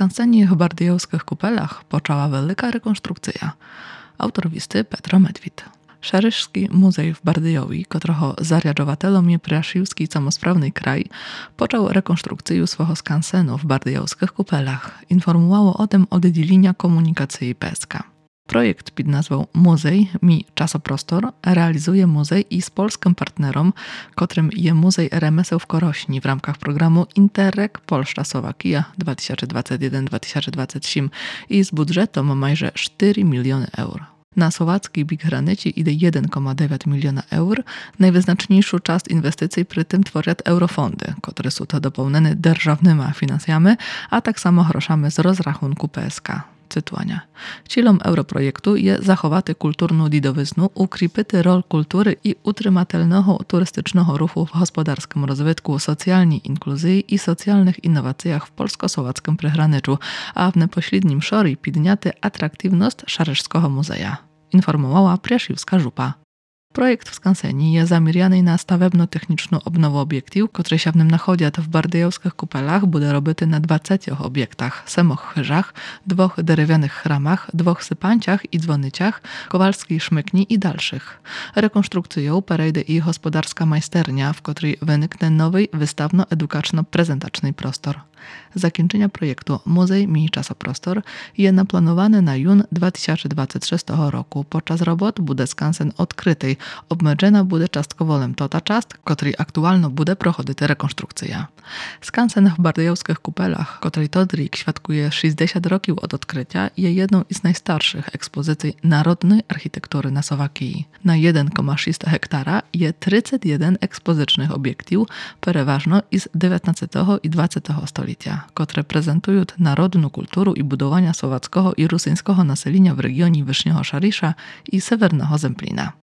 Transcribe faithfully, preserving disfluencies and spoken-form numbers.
skansenie w Bardejowskich Kupelach poczęła wielka rekonstrukcja. Autor listy Petro Medwid. Szeryżski muzej w Bardejowi, którego zariadowatelom je Praszywski samosprawny kraj, począł rekonstrukcję swojego skansenu w Bardejowskich Kupelach. Informowało o tym oddzielenia komunikacji P S K. Projekt pod nazwą Muzej mi Czasoprostor realizuje muzej i z polskim partnerom, którym je Muzej Remeseł w Korośni w ramach programu Interreg Polska-Słowakija dwa tysiące dwudziesty pierwszy do dwa tysiące dwudziestego trzeciego i z budżetem majże cztery miliony euro. Na słowacki big granicie idzie jeden przecinek dziewięć miliona euro. Najwyznaczniejszą część inwestycji przy tym tworzą eurofondy, które są to dopełnione державnymi finansjami, a tak samo groszami z rozrachunku P S K. Cytuania. Celem europrojektu jest zachować kulturną dziedzictwo, ukrypyć rol kultury i utrzymatelnego turystycznego ruchu w gospodarskim rozwitku, socjalnej inkluzji i socjalnych innowacjach w polsko-słowackim przygraniczu, a w nepośrednim szori podniaty atrakcyjność Szeryżskiego Muzeja, informowała Praszywska Żupa. Projekt w skansenie jest zamierzony na stawebno-techniczną obnowę obiektów, które się w nim nachodzą w Bardejowskich Kupelach, będzie robiony na dwudziestu obiektach, semoch chyżach, dwóch drewnianych chramach, dwóch sypanciach i dzwonyciach, kowalskiej szmykni i dalszych. Rekonstrukcją przejdzie i gospodarska majsternia, w której wyniknie nowy wystawno-edukaczno-prezentaczny prostor. Zakończenie projektu Muzej mi Czasoprostor jest naplanowane na jun dwa tysiące dwudziestego szóstego roku. Podczas robot będzie skansen odkryty, obmedzona będzie czastkowo ta czast, której aktualnie będzie prochodzić rekonstrukcja. Skansen w Bardejowskich Kupelach, który todrik świadkuje sześćdziesiąt roków od odkrycia, jest jedną z najstarszych ekspozycji narodnej architektury na Słowakii. Na jeden przecinek sześć hektara jest trzydzieści jeden ekspozycyjnych obiektów, przeważnie z dziewiętnastego i dwudziestego stulecia, które prezentują narodną kulturę i budowania słowackiego i rusyńskiego naselenia w regionie Wyżniego Szarysza i Sewernego Zemplina.